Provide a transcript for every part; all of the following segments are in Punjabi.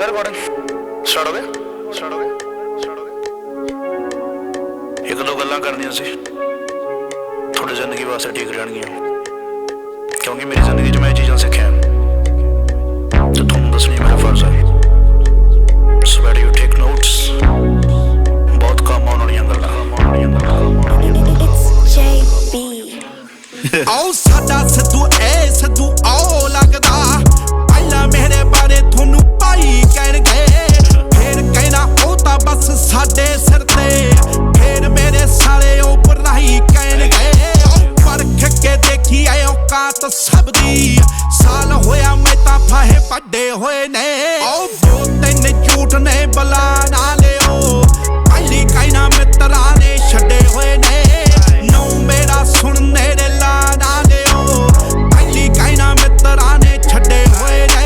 ਗਿਆ ਰਿਕਾਰਡਿੰਗ ਸਟਾਰਟ ਹੋ ਗਿਆ ਸਟਾਰਟ ਹੋ ਗਿਆ ਸਟਾਰਟ ਹੋ ਗਿਆ। ਇੱਕ ਦੋ ਗੱਲਾਂ ਕਰਨੀਆਂ ਸੀ ਤੁਹਾਡੀ ਜ਼ਿੰਦਗੀ ਵਾਸਤੇ ਠੀਕ ਰਹਿਣਗੀਆਂ ਕਿਉਂਕਿ ਮੇਰੀ ਜ਼ਿੰਦਗੀ 'ਚ ਮੈਂ ਇਹ ਚੀਜ਼ਾਂ ਸਿੱਖੀਆਂ ਤੇ ਤੁਹਾਨੂੰ ਦੱਸਣੀ ਮੇਰਾ ਫਰਜ਼ ਹੈ। So better you take notes ਬਹੁਤ ਕੰਮ ਆਉਣ ਵਾਲੀਆਂ ਗੱਲਾਂ ਆਓ ਸਾਡਾ ਸਿੱਧੂ ਸਿੱਧੂ ਆਓ ਲੱਗਦਾ ਪਹਿਲਾਂ ਮੇਰੇ ਬਾਰੇ ਤੁਹਾਨੂੰ ਭਾਈ ਕਹਿਣਗੇ ਫੇਰ ਕਹਿਣਾ ਉਹ ਤਾਂ ਬਸ ਸਾਡੇ ਸਿਰ ਤੇ ਫੇਰ ਮੇਰੇ ਸਾਲੇ ਉਹ ਪਰਾਈ ਕਹਿਣਗੇ ਪਰਖ ਕੇ ਦੇਖੀ ਐ ਔਕਾਤ ਸਭ ਦੀ ਸਾਲ ਹੋਇਆ ਮੈਂ ਤਾਂ ਫਾਹੇ ਵੱਡੇ ਹੋਏ ਨੇ ਉਹ ਦੋ ਤਿੰਨ ਝੂਠ ਨੇ ਬਲਾ ਨਾ ਲਿਓ ਪਹਿਲੀ ਕਹਿਣਾ ਮਿੱਤਰਾਂ ਨੇ ਛੱਡੇ ਹੋਏ ਨੇ ਨੌ ਮੇਰਾ ਸੁਣ ਨੇੜੇ ਲਾ ਨਾ ਲਿਓ ਪਹਿਲੀ ਕਹਿਣਾ ਮਿੱਤਰਾਂ ਨੇ ਛੱਡੇ ਹੋਏ ਨੇ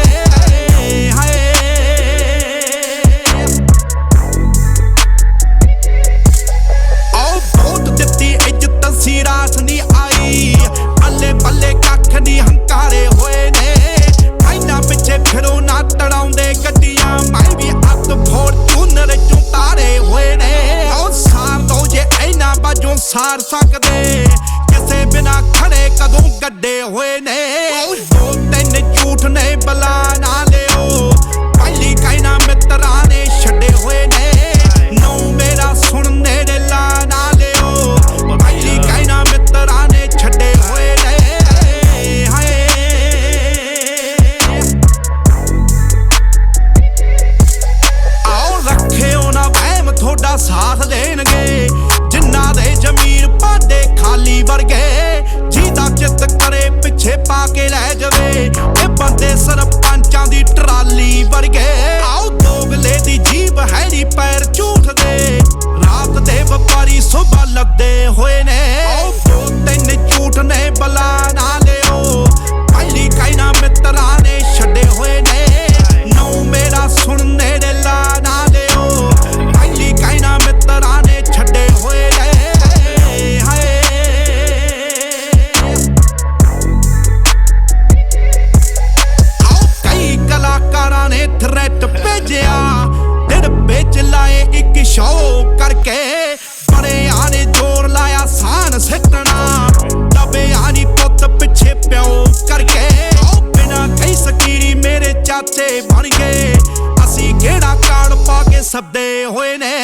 ਆਓ ਬਹੁਤ ਦਿੱਤੀ ਇੱਜ਼ਤ ਸੀ ਰਾਸ ਨਹੀਂ ਆਈ ਪੱਲੇ ਪੱਲੇ ਕੱਖ ਨਹੀਂ ਹੰਕਾਰੇ ਹੋਏ ਨੇ ਇਹਨਾਂ ਪਿੱਛੇ ਫਿਰੋ ਨਾ ਤੜਾਉਂਦੇ ਗੱਡੀਆਂ ਮੈਂ ਵੀ ਹੱਥ ਫੋਰਚੂਨਰ ਚੋਂ ਤਾਰੇ ਹੋਏ ਨੇ ਉਹ ਸਾਰ ਦੋ ਜੇ ਇਹਨਾਂ ਬਾਝੋਂ ਸਾਰ ਸਕਦੇ ਕਿਸੇ ਬਿਨਾ ਖੜੇ ਕਦੋਂ ਗੱਡੇ ਹੋਏ ਨੇ ਦੋ ਤਿੰਨ ਝੂਠ ਨੇ ਬਲਾ ਨਾ ਲਿਓ ਪਹਿਲੀ ਕਹਿਣਾ ਮਿੱਤਰਾਂ ਨੇ ਛੱਡੇ ਹੋਏ ਨੇ ਨੌ ਮੇਰਾ ਸੁਣ ਨੇੜੇ ਲਾ ਨਾ ਲਿਓ ਪਹਿਲੀ ਕਹਿਣਾ ਮਿੱਤਰਾਂ ਨੇ ਛੱਡੇ ਹੋਏ ਨੇ ਆਓ ਰੱਖਿਓ ਨਾ ਵਹਿਮ ਤੁਹਾਡਾ ਸਾਥ ਦੇਣਗੇ ਜਿਨ੍ਹਾਂ ਦੇ ਜ਼ਮੀਰ ਪਾਡੇ ਖਾਲੀ ਵਰਗੇ ਜਿਹਦਾ ਚਿੱਤ ਕਰੇ ਪਿੱਛੇ ਪਾ ਕੇ ਲੈ ਜਾਵੇ ਇਹ ਬੰਦੇ ਸਰਪੰਚਾਂ ਦੀ ਟਰਾਲੀ ਵਰਗੇ ਆਓ ਦੋਗਲੇ ਦੀ ਜੀਭ ਹੈ ਨੀ ਪੈਰ ਝੂਠ ਦੇ ਰਾਤ ਦੇ ਵਪਾਰੀ ਸੁਬਹ ਲੱਗਦੇ ਹੋਏ ਨੇ ਆਓ ਦੋ ਤਿੰਨ ਝੂਠ ਨੇ ਬਲਾ ਨਾ ਲਿਓ ਪਹਿਲੀ ਕਹਿਣਾ ਮਿੱਤਰਾਂ ਨੇ ਛੱਡੇ ਹੋਏ ਨੇ ਨੌ ਮੇਰਾ ਸੁਣ ਨੇੜੇ ਲਾ ਨਾ ਲਿਓ ਪਹਿਲੀ ਕਹਿਣਾ ਮਿੱਤਰਾਂ ਨੇ ਛੱਡੇ ਹੋਏ ਨੇ ਆਓ ਕਈ ਕਲਾਕਾਰਾਂ ਨੇ ਥ੍ਰੈਟ ਭੇਜਿਆ ਦਿਨ ਵਿੱਚ ਲਾਏ ਇੱਕ ਸ਼ੋਅ ਕਰਕੇ ਬੜਿਆਂ ਨੇ ਜ਼ੋਰ ਲਾਇਆ ਸਾਨ ਸਿੱਟਣਾ ਦਬਿਆ ਨੀ ਪੁੱਤ ਪਿੱਛੇ ਪਿਓ ਕਰਕੇ ਉਹ ਬਿਨਾ ਕਈ ਸਕੀਰੀ ਮੇਰੇ ਚਾਚੇ ਬਣ ਗਏ ਅਸੀਂ ਕਿਹੜਾ ਕਾਰਡ ਪਾ ਕੇ ਸੱਦੇ ਹੋਏ ਨੇ